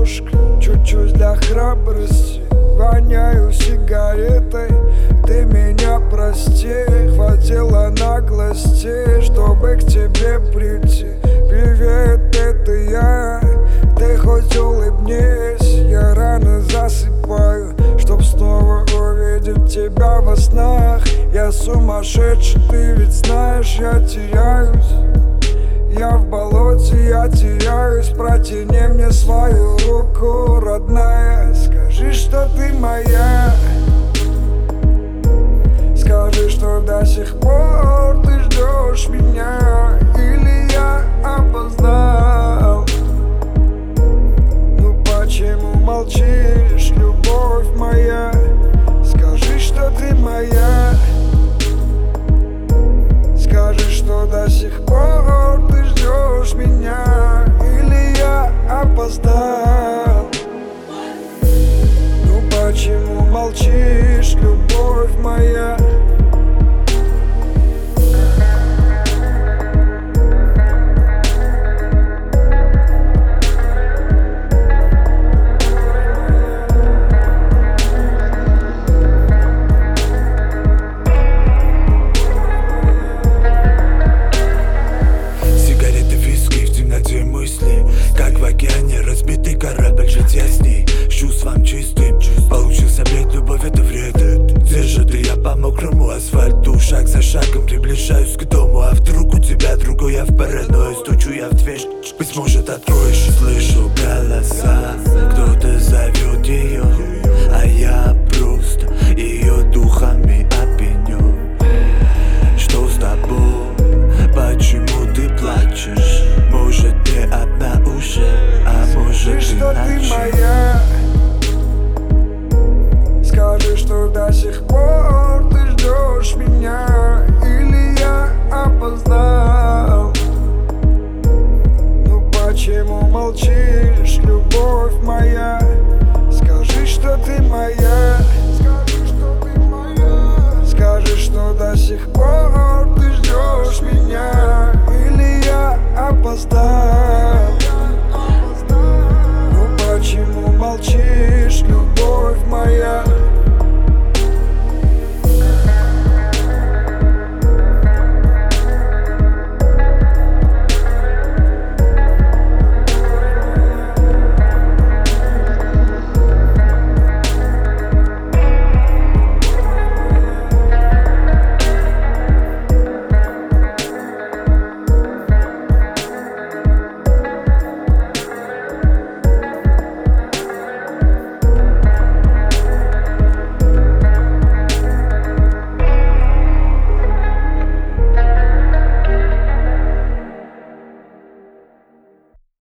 ложкой, чуть-чуть для храбрости. Воняю сигаретой, ты меня прости. Хватило наглости, чтобы к тебе прийти. Привет, это я, ты хоть улыбнись. Я рано засыпаю, чтоб снова увидеть тебя во снах. Я сумасшедший, ты ведь знаешь, я теряюсь. Я в болоте, я теряюсь. Протяни мне свою руку, родная. Скажи, что ты моя. Скажи, что до сих пор ты ждешь меня. Или я опоздал. Ну почему молчишь, любовь моя? Скажи, что ты моя. Скажи, что до сих пор ты ждешь меня. Или я опоздал. Ну почему молчишь, любовь моя? Как в океане разбитый корабль, жить я с ней с чувством чистым. Получился бред, любовь это вред. Где же ты, я по мокрому асфальту. Шаг за шагом приближаюсь к дому. А вдруг у тебя другой, я в паранойю. Стучу я в дверь, быть может откроешь. Слышу голоса, кто-то зовет ее, а я просто ее духами опьяню. Что с тобой? Почему ты плачешь? Может ты одна уже, а может скажи, что иначе. ты моя. Скажи, что до сих пор ты ждешь меня. Или я опоздал. Ну почему молчишь, любовь моя? Скажи, что ты моя.